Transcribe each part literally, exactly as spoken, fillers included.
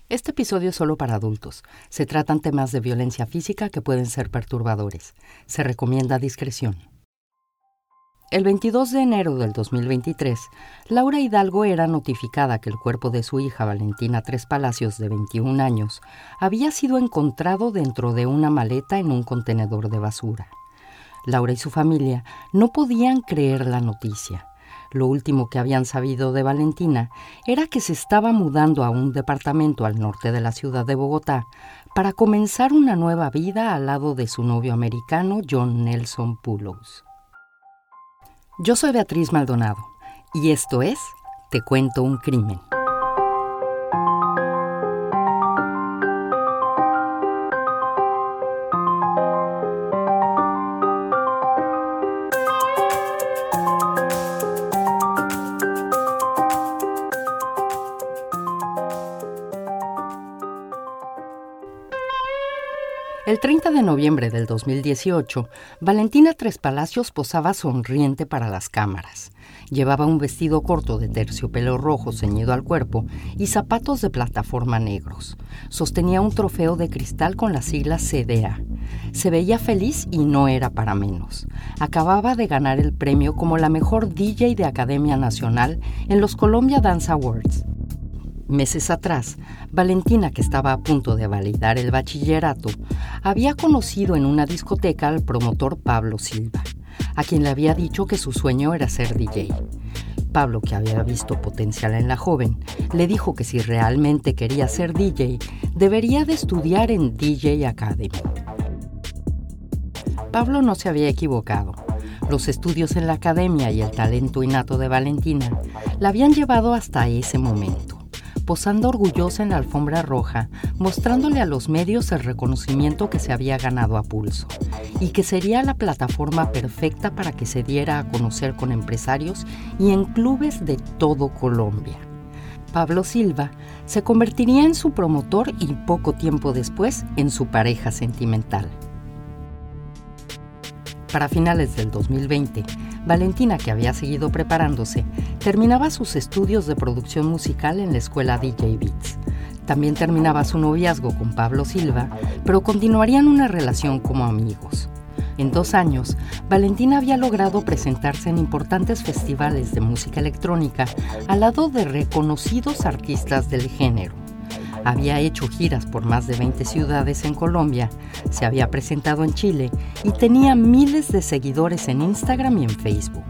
Este episodio es solo para adultos. Se tratan temas de violencia física que pueden ser perturbadores. Se recomienda discreción. El veintidós de enero del dos mil veintitrés, Laura Hidalgo era notificada que el cuerpo de su hija Valentina Tres Palacios, de veintiún años, había sido encontrado dentro de una maleta en un contenedor de basura. Laura y su familia no podían creer la noticia. Lo último que habían sabido de Valentina era que se estaba mudando a un departamento al norte de la ciudad de Bogotá para comenzar una nueva vida al lado de su novio americano John Nelson Poulos. Yo soy Beatriz Maldonado y esto es Te Cuento un Crimen. El treinta de noviembre del dos mil dieciocho, Valentina Tres Palacios posaba sonriente para las cámaras. Llevaba un vestido corto de terciopelo rojo ceñido al cuerpo y zapatos de plataforma negros. Sostenía un trofeo de cristal con las siglas C D A. Se veía feliz y no era para menos. Acababa de ganar el premio como la mejor D J de Academia Nacional en los Columbia Dance Awards. Meses atrás, Valentina, que estaba a punto de validar el bachillerato, había conocido en una discoteca al promotor Pablo Silva, a quien le había dicho que su sueño era ser D J. Pablo, que había visto potencial en la joven, le dijo que si realmente quería ser D J, debería de estudiar en D J Academy. Pablo no se había equivocado. Los estudios en la academia y el talento innato de Valentina la habían llevado hasta ese momento, posando orgullosa en la alfombra roja, mostrándole a los medios el reconocimiento que se había ganado a pulso y que sería la plataforma perfecta para que se diera a conocer con empresarios y en clubes de todo Colombia. Pablo Silva se convertiría en su promotor y poco tiempo después en su pareja sentimental. Para finales del dos mil veinte, Valentina, que había seguido preparándose, terminaba sus estudios de producción musical en la escuela D J Beats. También terminaba su noviazgo con Pablo Silva, pero continuarían una relación como amigos. En dos años, Valentina había logrado presentarse en importantes festivales de música electrónica al lado de reconocidos artistas del género. Había hecho giras por más de veinte ciudades en Colombia, se había presentado en Chile y tenía miles de seguidores en Instagram y en Facebook.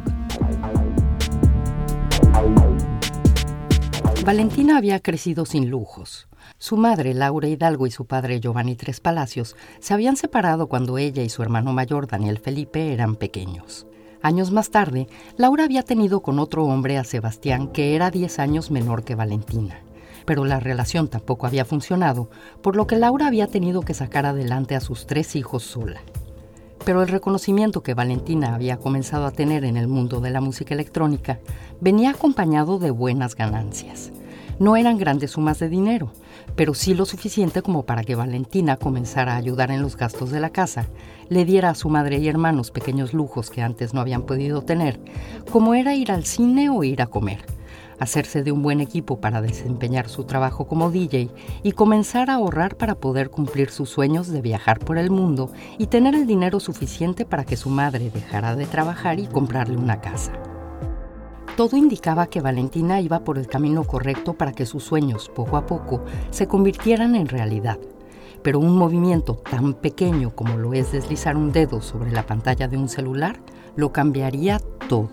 Valentina había crecido sin lujos. Su madre, Laura Hidalgo, y su padre, Giovanni Tres Palacios, se habían separado cuando ella y su hermano mayor, Daniel Felipe, eran pequeños. Años más tarde, Laura había tenido con otro hombre a Sebastián, que era diez años menor que Valentina. Pero la relación tampoco había funcionado, por lo que Laura había tenido que sacar adelante a sus tres hijos sola. Pero el reconocimiento que Valentina había comenzado a tener en el mundo de la música electrónica venía acompañado de buenas ganancias. No eran grandes sumas de dinero, pero sí lo suficiente como para que Valentina comenzara a ayudar en los gastos de la casa, le diera a su madre y hermanos pequeños lujos que antes no habían podido tener, como era ir al cine o ir a comer, hacerse de un buen equipo para desempeñar su trabajo como D J y comenzar a ahorrar para poder cumplir sus sueños de viajar por el mundo y tener el dinero suficiente para que su madre dejara de trabajar y comprarle una casa. Todo indicaba que Valentina iba por el camino correcto para que sus sueños, poco a poco, se convirtieran en realidad. Pero un movimiento tan pequeño como lo es deslizar un dedo sobre la pantalla de un celular lo cambiaría todo.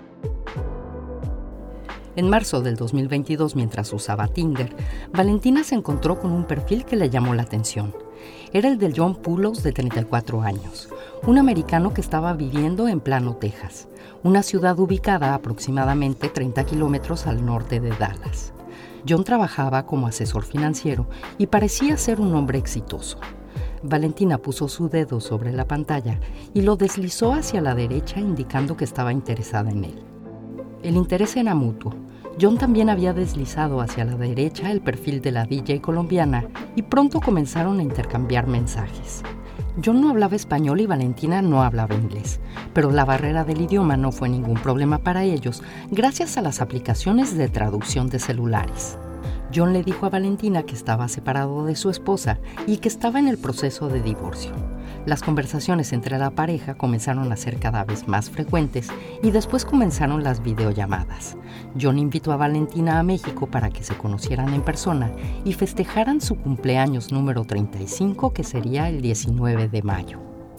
En marzo del dos mil veintidós, mientras usaba Tinder, Valentina se encontró con un perfil que le llamó la atención. Era el de John Poulos, de treinta y cuatro años, un americano que estaba viviendo en Plano, Texas, una ciudad ubicada a aproximadamente treinta kilómetros al norte de Dallas. John trabajaba como asesor financiero y parecía ser un hombre exitoso. Valentina puso su dedo sobre la pantalla y lo deslizó hacia la derecha, indicando que estaba interesada en él. El interés era mutuo. John también había deslizado hacia la derecha el perfil de la D J colombiana y pronto comenzaron a intercambiar mensajes. John no hablaba español y Valentina no hablaba inglés, pero la barrera del idioma no fue ningún problema para ellos gracias a las aplicaciones de traducción de celulares. John le dijo a Valentina que estaba separado de su esposa y que estaba en el proceso de divorcio. Las conversaciones entre la pareja comenzaron a ser cada vez más frecuentes y después comenzaron las videollamadas. John invitó a Valentina a México para que se conocieran en persona y festejaran su cumpleaños número treinta y cinco, que sería el diecinueve de mayo.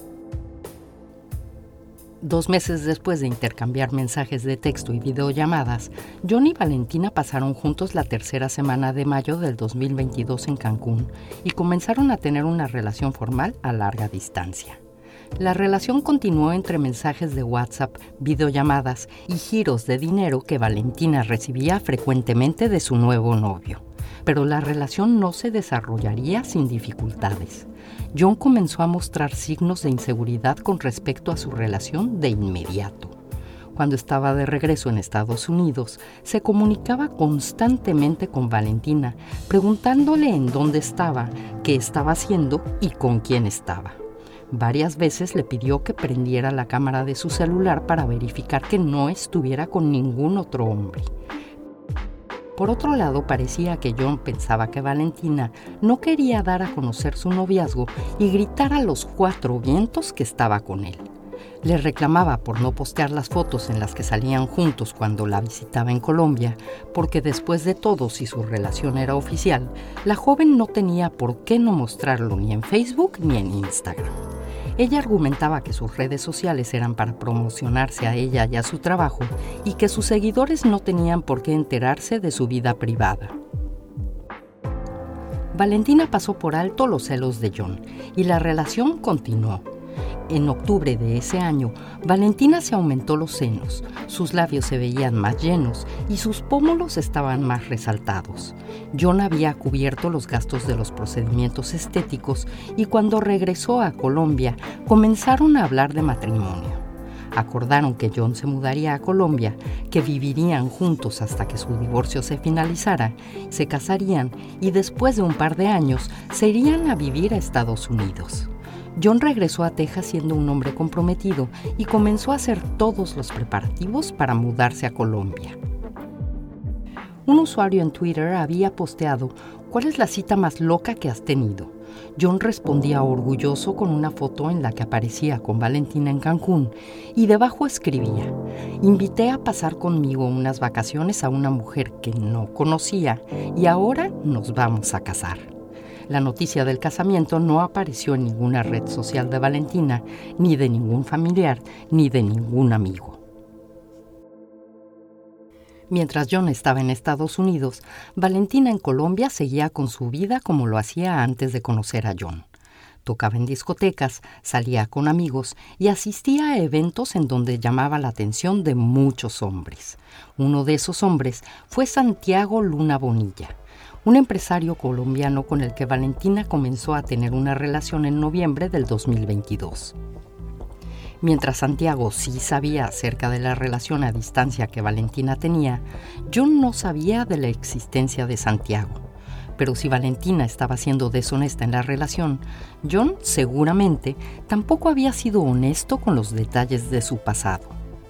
Dos meses después de intercambiar mensajes de texto y videollamadas, John y Valentina pasaron juntos la tercera semana de mayo del dos mil veintidós en Cancún y comenzaron a tener una relación formal a larga distancia. La relación continuó entre mensajes de WhatsApp, videollamadas y giros de dinero que Valentina recibía frecuentemente de su nuevo novio. Pero la relación no se desarrollaría sin dificultades. John comenzó a mostrar signos de inseguridad con respecto a su relación de inmediato. Cuando estaba de regreso en Estados Unidos, se comunicaba constantemente con Valentina, preguntándole en dónde estaba, qué estaba haciendo y con quién estaba. Varias veces le pidió que prendiera la cámara de su celular para verificar que no estuviera con ningún otro hombre. Por otro lado, parecía que John pensaba que Valentina no quería dar a conocer su noviazgo y gritar a los cuatro vientos que estaba con él. Le reclamaba por no postear las fotos en las que salían juntos cuando la visitaba en Colombia, porque después de todo, si su relación era oficial, la joven no tenía por qué no mostrarlo ni en Facebook ni en Instagram. Ella argumentaba que sus redes sociales eran para promocionarse a ella y a su trabajo y que sus seguidores no tenían por qué enterarse de su vida privada. Valentina pasó por alto los celos de John y la relación continuó. En octubre de ese año, Valentina se aumentó los senos, sus labios se veían más llenos y sus pómulos estaban más resaltados. John había cubierto los gastos de los procedimientos estéticos y cuando regresó a Colombia, comenzaron a hablar de matrimonio. Acordaron que John se mudaría a Colombia, que vivirían juntos hasta que su divorcio se finalizara, se casarían y después de un par de años se irían a vivir a Estados Unidos. John regresó a Texas siendo un hombre comprometido y comenzó a hacer todos los preparativos para mudarse a Colombia. Un usuario en Twitter había posteado: ¿cuál es la cita más loca que has tenido? John respondía orgulloso con una foto en la que aparecía con Valentina en Cancún y debajo escribía: invité a pasar conmigo unas vacaciones a una mujer que no conocía y ahora nos vamos a casar. La noticia del casamiento no apareció en ninguna red social de Valentina, ni de ningún familiar, ni de ningún amigo. Mientras John estaba en Estados Unidos, Valentina en Colombia seguía con su vida como lo hacía antes de conocer a John. Tocaba en discotecas, salía con amigos y asistía a eventos en donde llamaba la atención de muchos hombres. Uno de esos hombres fue Santiago Luna Bonilla, un empresario colombiano con el que Valentina comenzó a tener una relación en noviembre del dos mil veintidós. Mientras Santiago sí sabía acerca de la relación a distancia que Valentina tenía, John no sabía de la existencia de Santiago. Pero si Valentina estaba siendo deshonesta en la relación, John seguramente tampoco había sido honesto con los detalles de su pasado.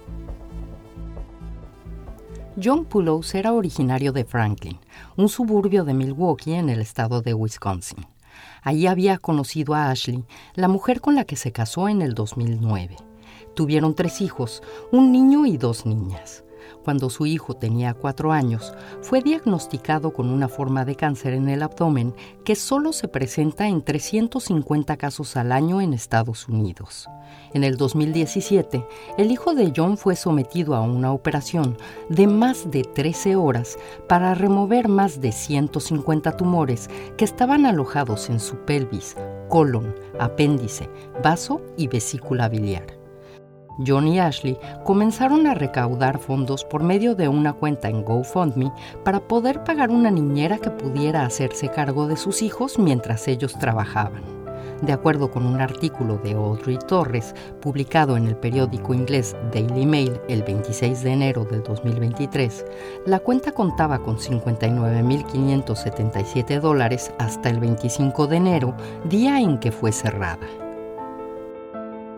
John Poulos era originario de Franklin, un suburbio de Milwaukee en el estado de Wisconsin. Allí había conocido a Ashley, la mujer con la que se casó en el dos mil nueve. Tuvieron tres hijos, un niño y dos niñas. Cuando su hijo tenía cuatro años, fue diagnosticado con una forma de cáncer en el abdomen que solo se presenta en trescientos cincuenta casos al año en Estados Unidos. En el dos mil diecisiete, el hijo de John fue sometido a una operación de más de trece horas para remover más de ciento cincuenta tumores que estaban alojados en su pelvis, colon, apéndice, vaso y vesícula biliar. John y Ashley comenzaron a recaudar fondos por medio de una cuenta en GoFundMe para poder pagar una niñera que pudiera hacerse cargo de sus hijos mientras ellos trabajaban. De acuerdo con un artículo de Audrey Torres, publicado en el periódico inglés Daily Mail el veintiséis de enero del dos mil veintitrés, la cuenta contaba con cincuenta y nueve mil quinientos setenta y siete dólares hasta el veinticinco de enero, día en que fue cerrada.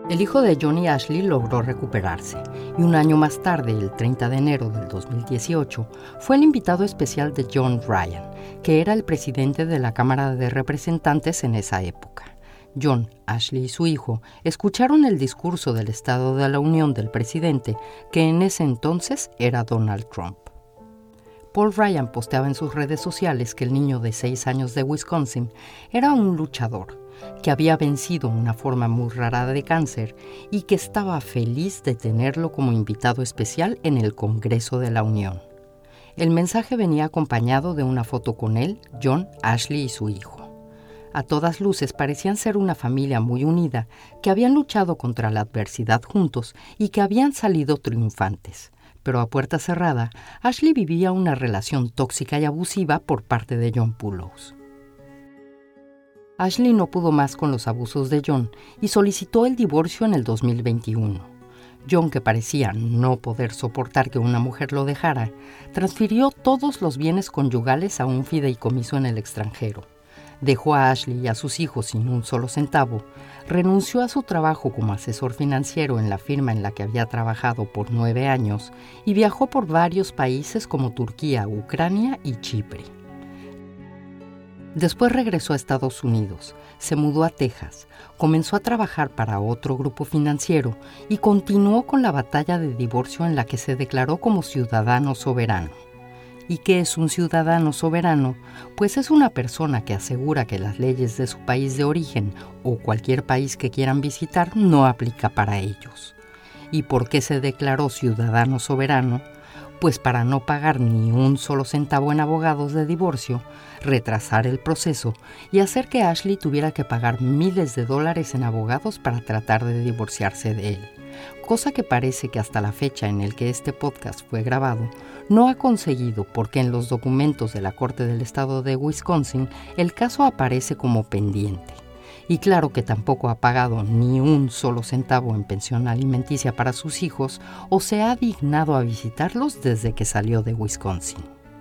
El hijo de John y Ashley logró recuperarse y un año más tarde, el treinta de enero del dos mil dieciocho, fue el invitado especial de John Ryan, que era el presidente de la Cámara de Representantes en esa época. John, Ashley y su hijo escucharon el discurso del Estado de la Unión del presidente, que en ese entonces era Donald Trump. Paul Ryan posteaba en sus redes sociales que el niño de seis años de Wisconsin era un luchador, que había vencido una forma muy rara de cáncer y que estaba feliz de tenerlo como invitado especial en el Congreso de la Unión. El mensaje venía acompañado de una foto con él, John, Ashley y su hijo. A todas luces parecían ser una familia muy unida, que habían luchado contra la adversidad juntos y que habían salido triunfantes. Pero a puerta cerrada, Ashley vivía una relación tóxica y abusiva por parte de John Pullows. Ashley no pudo más con los abusos de John y solicitó el divorcio en el dos mil veintiuno. John, que parecía no poder soportar que una mujer lo dejara, transfirió todos los bienes conyugales a un fideicomiso en el extranjero. Dejó a Ashley y a sus hijos sin un solo centavo, renunció a su trabajo como asesor financiero en la firma en la que había trabajado por nueve años y viajó por varios países como Turquía, Ucrania y Chipre. Después regresó a Estados Unidos, se mudó a Texas, comenzó a trabajar para otro grupo financiero y continuó con la batalla de divorcio en la que se declaró como ciudadano soberano. ¿Y qué es un ciudadano soberano? Pues es una persona que asegura que las leyes de su país de origen o cualquier país que quieran visitar no aplica para ellos. ¿Y por qué se declaró ciudadano soberano? Pues para no pagar ni un solo centavo en abogados de divorcio, retrasar el proceso y hacer que Ashley tuviera que pagar miles de dólares en abogados para tratar de divorciarse de él, cosa que parece que hasta la fecha en el que este podcast fue grabado no ha conseguido, porque en los documentos de la Corte del Estado de Wisconsin el caso aparece como pendiente. Y claro que tampoco ha pagado ni un solo centavo en pensión alimenticia para sus hijos o se ha dignado a visitarlos desde que salió de Wisconsin.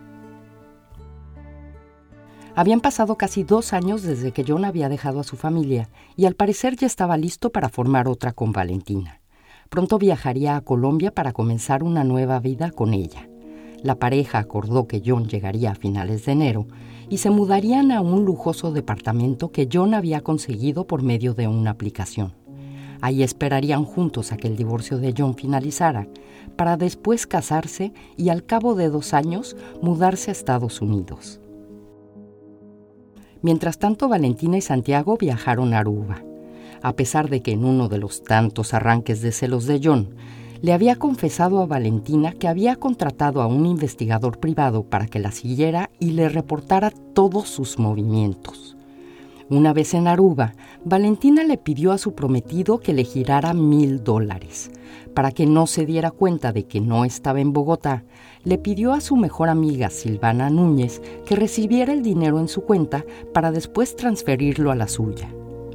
Habían pasado casi dos años desde que John había dejado a su familia y al parecer ya estaba listo para formar otra con Valentina. Pronto viajaría a Colombia para comenzar una nueva vida con ella. La pareja acordó que John llegaría a finales de enero y se mudarían a un lujoso departamento que John había conseguido por medio de una aplicación. Ahí esperarían juntos a que el divorcio de John finalizara, para después casarse y al cabo de dos años mudarse a Estados Unidos. Mientras tanto, Valentina y Santiago viajaron a Aruba. A pesar de que en uno de los tantos arranques de celos de John, le había confesado a Valentina que había contratado a un investigador privado para que la siguiera y le reportara todos sus movimientos. Una vez en Aruba, Valentina le pidió a su prometido que le girara mil dólares. Para que no se diera cuenta de que no estaba en Bogotá, le pidió a su mejor amiga Silvana Núñez que recibiera el dinero en su cuenta para después transferirlo a la suya.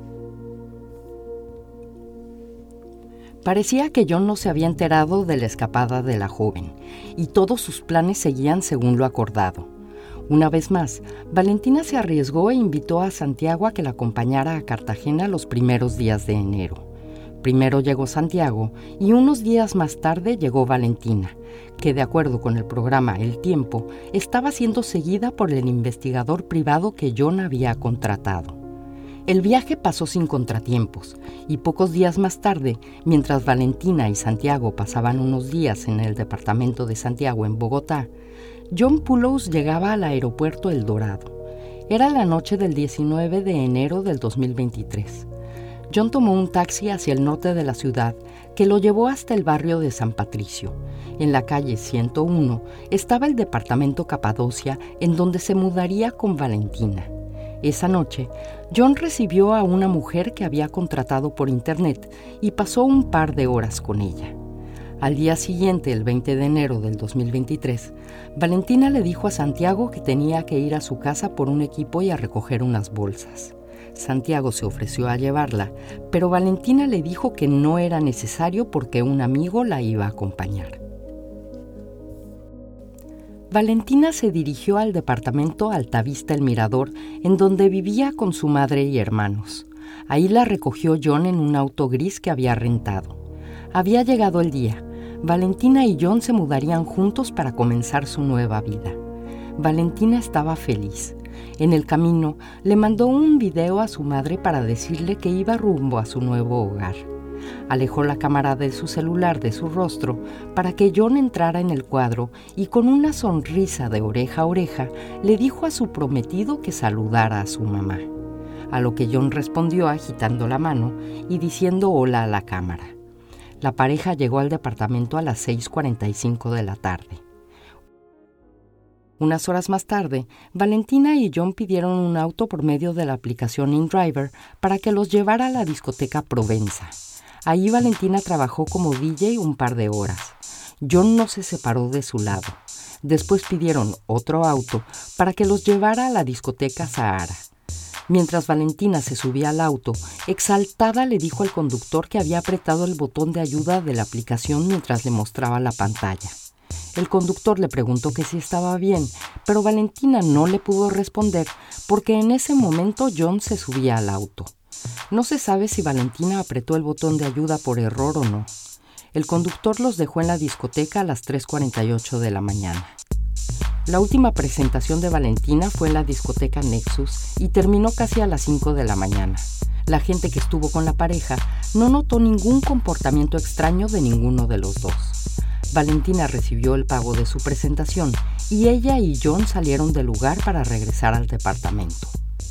Parecía que John no se había enterado de la escapada de la joven, y todos sus planes seguían según lo acordado. Una vez más, Valentina se arriesgó e invitó a Santiago a que la acompañara a Cartagena los primeros días de enero. Primero llegó Santiago y unos días más tarde llegó Valentina, que de acuerdo con el programa El Tiempo, estaba siendo seguida por el investigador privado que John había contratado. El viaje pasó sin contratiempos y pocos días más tarde, mientras Valentina y Santiago pasaban unos días en el departamento de Santiago en Bogotá, John Pullows llegaba al aeropuerto El Dorado. Era la noche del diecinueve de enero del dos mil veintitrés. John tomó un taxi hacia el norte de la ciudad que lo llevó hasta el barrio de San Patricio. En la calle ciento uno estaba el departamento Capadocia en donde se mudaría con Valentina. Esa noche, John recibió a una mujer que había contratado por internet y pasó un par de horas con ella. Al día siguiente, el veinte de enero del dos mil veintitrés, Valentina le dijo a Santiago que tenía que ir a su casa por un equipo y a recoger unas bolsas. Santiago se ofreció a llevarla, pero Valentina le dijo que no era necesario porque un amigo la iba a acompañar. Valentina se dirigió al departamento Altavista El Mirador, en donde vivía con su madre y hermanos. Ahí la recogió John en un auto gris que había rentado. Había llegado el día. Valentina y John se mudarían juntos para comenzar su nueva vida. Valentina estaba feliz. En el camino le mandó un video a su madre para decirle que iba rumbo a su nuevo hogar. Alejó la cámara de su celular de su rostro para que John entrara en el cuadro y con una sonrisa de oreja a oreja le dijo a su prometido que saludara a su mamá. A lo que John respondió agitando la mano y diciendo hola a la cámara. La pareja llegó al departamento a las seis cuarenta y cinco de la tarde. Unas horas más tarde, Valentina y John pidieron un auto por medio de la aplicación InDriver para que los llevara a la discoteca Provenza. Ahí Valentina trabajó como D J un par de horas. John no se separó de su lado. Después pidieron otro auto para que los llevara a la discoteca Sahara. Mientras Valentina se subía al auto, exaltada le dijo al conductor que había apretado el botón de ayuda de la aplicación mientras le mostraba la pantalla. El conductor le preguntó que si estaba bien, pero Valentina no le pudo responder porque en ese momento John se subía al auto. No se sabe si Valentina apretó el botón de ayuda por error o no. El conductor los dejó en la discoteca a las tres cuarenta y ocho de la mañana. La última presentación de Valentina fue en la discoteca Nexus y terminó casi a las cinco de la mañana. La gente que estuvo con la pareja no notó ningún comportamiento extraño de ninguno de los dos. Valentina recibió el pago de su presentación y ella y John salieron del lugar para regresar al departamento.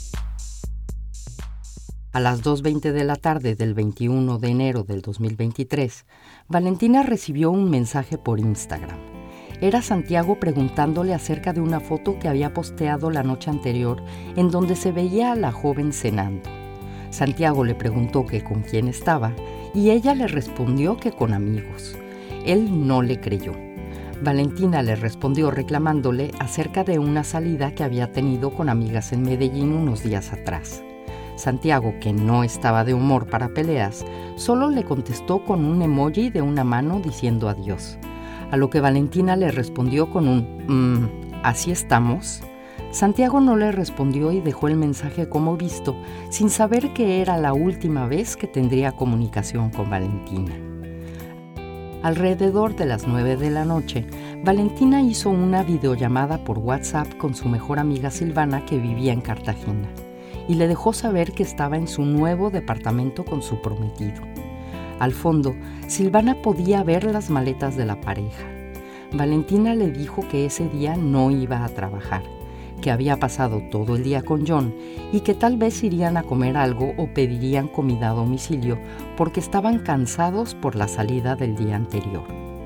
A las dos veinte de la tarde del veintiuno de enero del dos mil veintitrés, Valentina recibió un mensaje por Instagram. Era Santiago preguntándole acerca de una foto que había posteado la noche anterior en donde se veía a la joven cenando. Santiago le preguntó que con quién estaba y ella le respondió que con amigos. Él no le creyó. Valentina le respondió reclamándole acerca de una salida que había tenido con amigas en Medellín unos días atrás. Santiago, que no estaba de humor para peleas, solo le contestó con un emoji de una mano diciendo adiós. A lo que Valentina le respondió con un mmm, ¿así estamos? Santiago no le respondió y dejó el mensaje como visto, sin saber que era la última vez que tendría comunicación con Valentina. Alrededor de las nueve de la noche, Valentina hizo una videollamada por WhatsApp con su mejor amiga Silvana, que vivía en Cartagena, y le dejó saber que estaba en su nuevo departamento con su prometido. Al fondo, Silvana podía ver las maletas de la pareja. Valentina le dijo que ese día no iba a trabajar, que había pasado todo el día con John y que tal vez irían a comer algo o pedirían comida a domicilio porque estaban cansados por la salida del día anterior.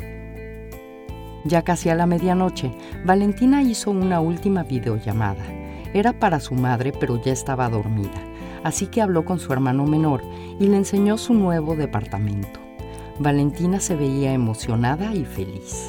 Ya casi a la medianoche, Valentina hizo una última videollamada. Era para su madre, pero ya estaba dormida, así que habló con su hermano menor y le enseñó su nuevo departamento. Valentina se veía emocionada y feliz.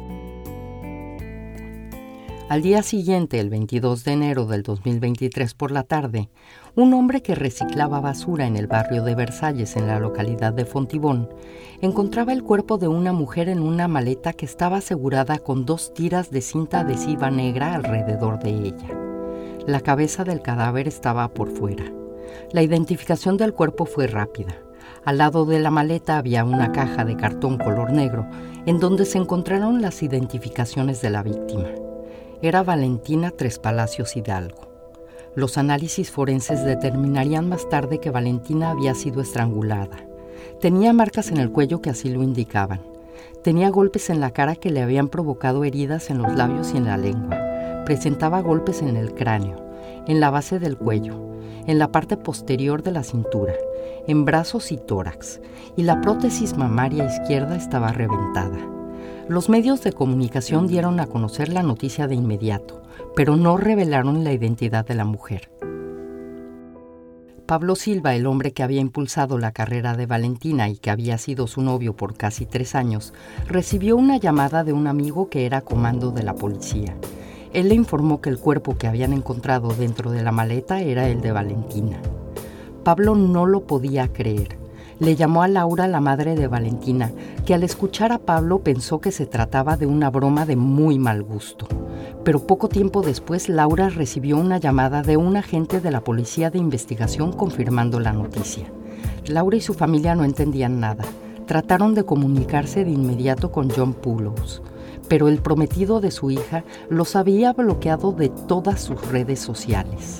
Al día siguiente, el veintidós de enero del dos mil veintitrés por la tarde, un hombre que reciclaba basura en el barrio de Versalles, en la localidad de Fontibón, encontraba el cuerpo de una mujer en una maleta que estaba asegurada con dos tiras de cinta adhesiva negra alrededor de ella. La cabeza del cadáver estaba por fuera. La identificación del cuerpo fue rápida. Al lado de la maleta había una caja de cartón color negro, en donde se encontraron las identificaciones de la víctima. Era Valentina Tres Palacios Hidalgo. Los análisis forenses determinarían más tarde que Valentina había sido estrangulada. Tenía marcas en el cuello que así lo indicaban. Tenía golpes en la cara que le habían provocado heridas en los labios y en la lengua. Presentaba golpes en el cráneo, en la base del cuello, en la parte posterior de la cintura, en brazos y tórax, y la prótesis mamaria izquierda estaba reventada. Los medios de comunicación dieron a conocer la noticia de inmediato, pero no revelaron la identidad de la mujer. Pablo Silva, el hombre que había impulsado la carrera de Valentina y que había sido su novio por casi tres años, recibió una llamada de un amigo que era comando de la policía. Él le informó que el cuerpo que habían encontrado dentro de la maleta era el de Valentina. Pablo no lo podía creer. Le llamó a Laura, la madre de Valentina, que al escuchar a Pablo pensó que se trataba de una broma de muy mal gusto. Pero poco tiempo después, Laura recibió una llamada de un agente de la Policía de Investigación confirmando la noticia. Laura y su familia no entendían nada. Trataron de comunicarse de inmediato con John Pullows, pero el prometido de su hija los había bloqueado de todas sus redes sociales.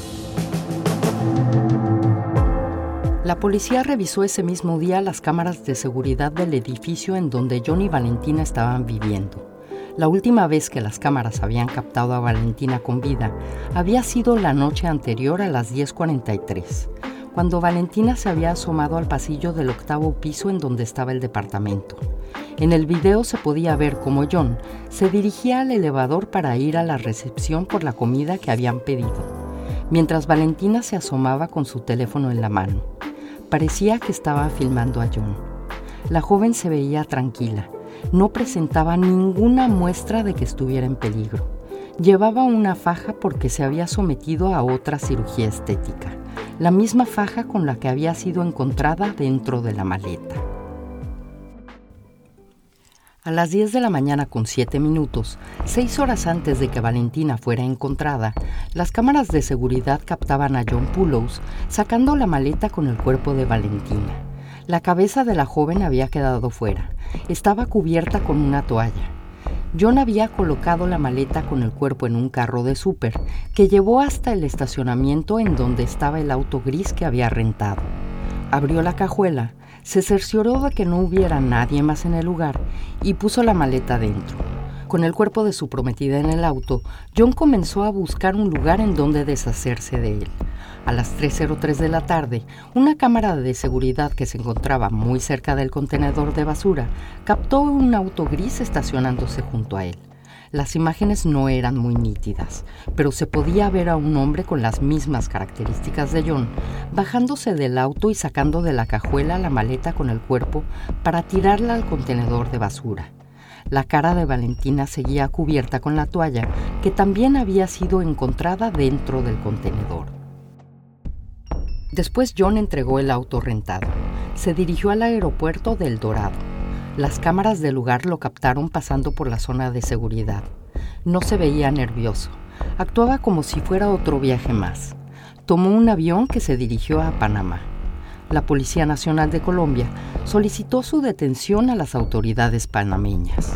La policía revisó ese mismo día las cámaras de seguridad del edificio en donde John y Valentina estaban viviendo. La última vez que las cámaras habían captado a Valentina con vida había sido la noche anterior a las diez cuarenta y tres, cuando Valentina se había asomado al pasillo del octavo piso en donde estaba el departamento. En el video se podía ver cómo John se dirigía al elevador para ir a la recepción por la comida que habían pedido, mientras Valentina se asomaba con su teléfono en la mano. Parecía que estaba filmando a John. La joven se veía tranquila. No presentaba ninguna muestra de que estuviera en peligro. Llevaba una faja porque se había sometido a otra cirugía estética, la misma faja con la que había sido encontrada dentro de la maleta. A las diez de la mañana con siete minutos, seis horas antes de que Valentina fuera encontrada, las cámaras de seguridad captaban a John Pullows sacando la maleta con el cuerpo de Valentina. La cabeza de la joven había quedado fuera. Estaba cubierta con una toalla. John había colocado la maleta con el cuerpo en un carro de súper que llevó hasta el estacionamiento en donde estaba el auto gris que había rentado. Abrió la cajuela, se cercioró de que no hubiera nadie más en el lugar y puso la maleta dentro. Con el cuerpo de su prometida en el auto, John comenzó a buscar un lugar en donde deshacerse de él. A las tres cero tres de la tarde, una cámara de seguridad que se encontraba muy cerca del contenedor de basura captó un auto gris estacionándose junto a él. Las imágenes no eran muy nítidas, pero se podía ver a un hombre con las mismas características de John, bajándose del auto y sacando de la cajuela la maleta con el cuerpo para tirarla al contenedor de basura. La cara de Valentina seguía cubierta con la toalla, que también había sido encontrada dentro del contenedor. Después John entregó el auto rentado. Se dirigió al aeropuerto de El Dorado. Las cámaras del lugar lo captaron pasando por la zona de seguridad. No se veía nervioso. Actuaba como si fuera otro viaje más. Tomó un avión que se dirigió a Panamá. La Policía Nacional de Colombia solicitó su detención a las autoridades panameñas.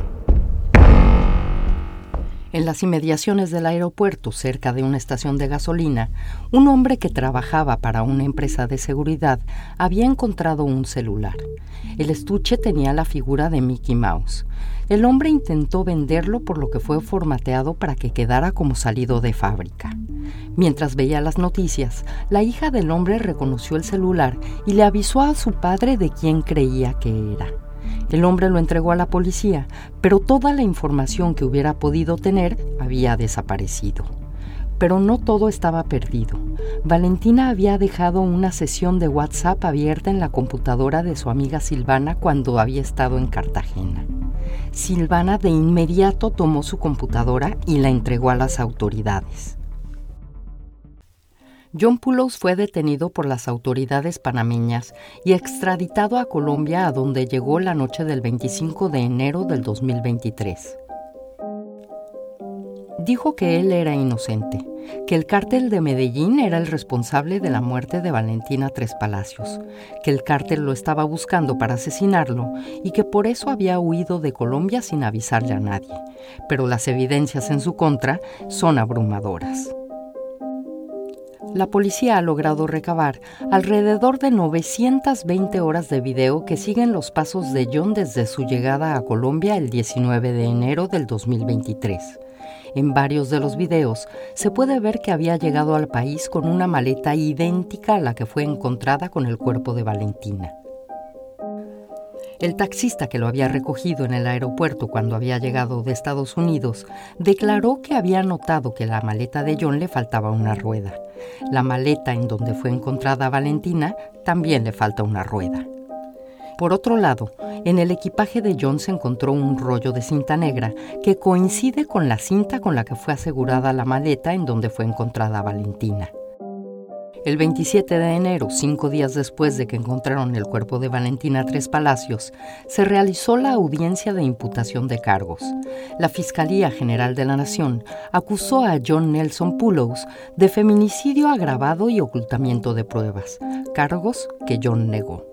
En las inmediaciones del aeropuerto, cerca de una estación de gasolina, un hombre que trabajaba para una empresa de seguridad había encontrado un celular. El estuche tenía la figura de Mickey Mouse. El hombre intentó venderlo, por lo que fue formateado para que quedara como salido de fábrica. Mientras veía las noticias, la hija del hombre reconoció el celular y le avisó a su padre de quién creía que era. El hombre lo entregó a la policía, pero toda la información que hubiera podido tener había desaparecido. Pero no todo estaba perdido. Valentina había dejado una sesión de WhatsApp abierta en la computadora de su amiga Silvana cuando había estado en Cartagena. Silvana de inmediato tomó su computadora y la entregó a las autoridades. John Pullows fue detenido por las autoridades panameñas y extraditado a Colombia, a donde llegó la noche del veinticinco de enero del dos mil veintitrés. Dijo que él era inocente, que el cártel de Medellín era el responsable de la muerte de Valentina Tres Palacios, que el cártel lo estaba buscando para asesinarlo y que por eso había huido de Colombia sin avisarle a nadie. Pero las evidencias en su contra son abrumadoras. La policía ha logrado recabar alrededor de novecientas veinte horas de video que siguen los pasos de John desde su llegada a Colombia el diecinueve de enero del dos mil veintitrés. En varios de los videos se puede ver que había llegado al país con una maleta idéntica a la que fue encontrada con el cuerpo de Valentina. El taxista que lo había recogido en el aeropuerto cuando había llegado de Estados Unidos declaró que había notado que a la maleta de John le faltaba una rueda. La maleta en donde fue encontrada Valentina también le falta una rueda. Por otro lado, en el equipaje de John se encontró un rollo de cinta negra que coincide con la cinta con la que fue asegurada la maleta en donde fue encontrada Valentina. El veintisiete de enero, cinco días después de que encontraron el cuerpo de Valentina Tres Palacios, se realizó la audiencia de imputación de cargos. La Fiscalía General de la Nación acusó a John Nelson Poulos de feminicidio agravado y ocultamiento de pruebas, cargos que John negó.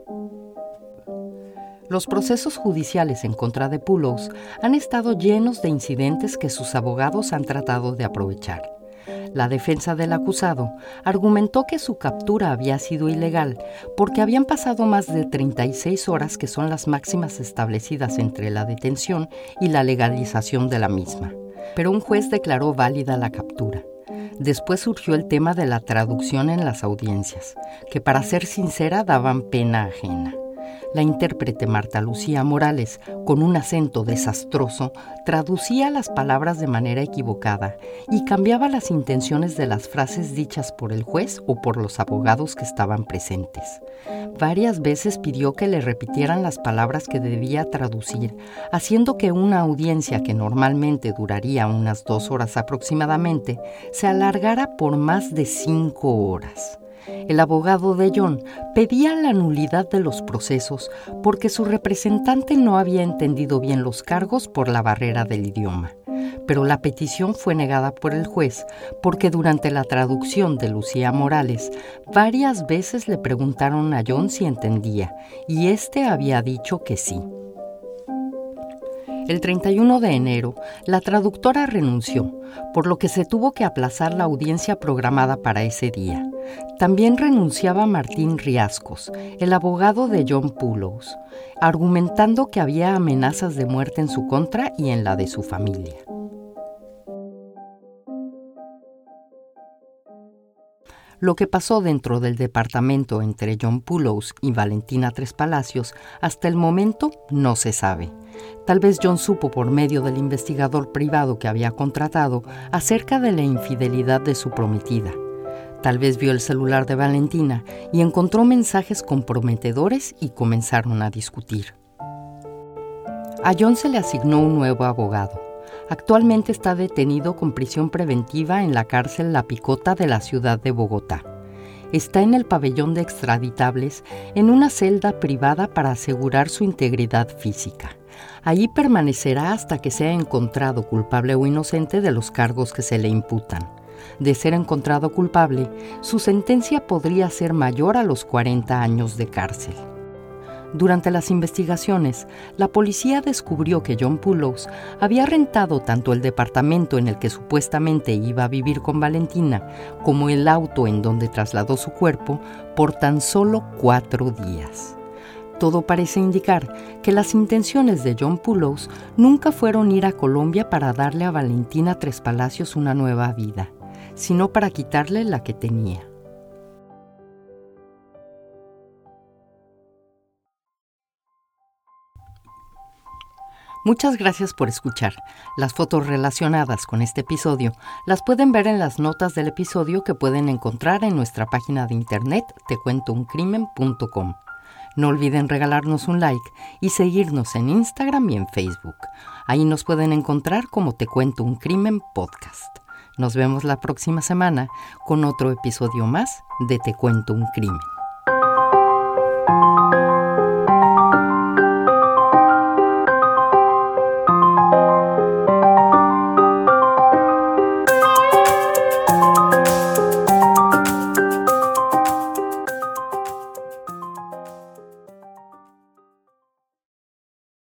Los procesos judiciales en contra de Poulos han estado llenos de incidentes que sus abogados han tratado de aprovechar. La defensa del acusado argumentó que su captura había sido ilegal porque habían pasado más de treinta y seis horas, que son las máximas establecidas entre la detención y la legalización de la misma. Pero un juez declaró válida la captura. Después surgió el tema de la traducción en las audiencias, que para ser sincera daban pena ajena. La intérprete Marta Lucía Morales, con un acento desastroso, traducía las palabras de manera equivocada y cambiaba las intenciones de las frases dichas por el juez o por los abogados que estaban presentes. Varias veces pidió que le repitieran las palabras que debía traducir, haciendo que una audiencia que normalmente duraría unas dos horas aproximadamente se alargara por más de cinco horas. El abogado de John pedía la nulidad de los procesos porque su representante no había entendido bien los cargos por la barrera del idioma. Pero la petición fue negada por el juez porque durante la traducción de Lucía Morales varias veces le preguntaron a John si entendía y éste había dicho que sí. El treinta y uno de enero, la traductora renunció, por lo que se tuvo que aplazar la audiencia programada para ese día. También renunciaba Martín Riascos, el abogado de John Poulos, argumentando que había amenazas de muerte en su contra y en la de su familia. Lo que pasó dentro del departamento entre John Poulos y Valentina Tres Palacios hasta el momento no se sabe. Tal vez John supo por medio del investigador privado que había contratado acerca de la infidelidad de su prometida. Tal vez vio el celular de Valentina y encontró mensajes comprometedores y comenzaron a discutir. A John se le asignó un nuevo abogado. Actualmente está detenido con prisión preventiva en la cárcel La Picota de la ciudad de Bogotá. Está en el pabellón de extraditables en una celda privada para asegurar su integridad física. Allí permanecerá hasta que sea encontrado culpable o inocente de los cargos que se le imputan. De ser encontrado culpable, su sentencia podría ser mayor a los cuarenta años de cárcel. Durante las investigaciones, la policía descubrió que John Poulos había rentado tanto el departamento en el que supuestamente iba a vivir con Valentina como el auto en donde trasladó su cuerpo por tan solo cuatro días. Todo parece indicar que las intenciones de John Poulos nunca fueron ir a Colombia para darle a Valentina Tres Palacios una nueva vida, sino para quitarle la que tenía. Muchas gracias por escuchar. Las fotos relacionadas con este episodio las pueden ver en las notas del episodio que pueden encontrar en nuestra página de internet te cuento un crimen punto com. No olviden regalarnos un like y seguirnos en Instagram y en Facebook. Ahí nos pueden encontrar como Te Cuento un Crimen Podcast. Nos vemos la próxima semana con otro episodio más de Te Cuento un Crimen.